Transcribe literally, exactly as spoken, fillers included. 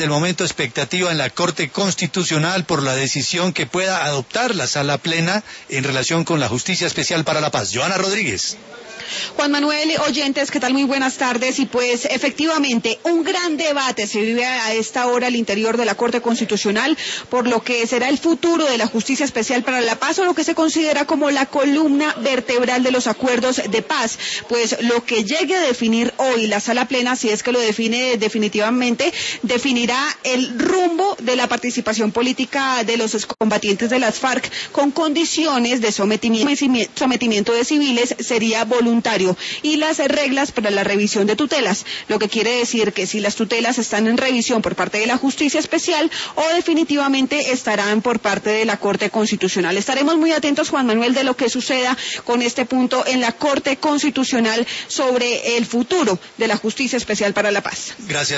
del momento expectativa en la Corte Constitucional por la decisión que pueda adoptar la Sala Plena en relación con la Justicia Especial para la Paz. Joana Rodríguez. Juan Manuel, oyentes, ¿qué tal? Muy buenas tardes. Y pues efectivamente un gran debate se vive a esta hora al interior de la Corte Constitucional por lo que será el futuro de la Justicia Especial para la Paz, o lo que se considera como la columna vertebral de los acuerdos de paz. Pues lo que llegue a definir hoy la Sala Plena, si es que lo define definitivamente, definirá el rumbo de la participación política de los excombatientes de las FARC con condiciones de sometimiento, sometimiento de civiles sería voluntario, y las reglas para la revisión de tutelas, lo que quiere decir que si las tutelas están en revisión por parte de la Justicia Especial o definitivamente estarán por parte de la Corte Constitucional. Estaremos muy atentos, Juan Manuel, de lo que suceda con este punto en la Corte Constitucional sobre el futuro de la Justicia Especial para la Paz. Gracias.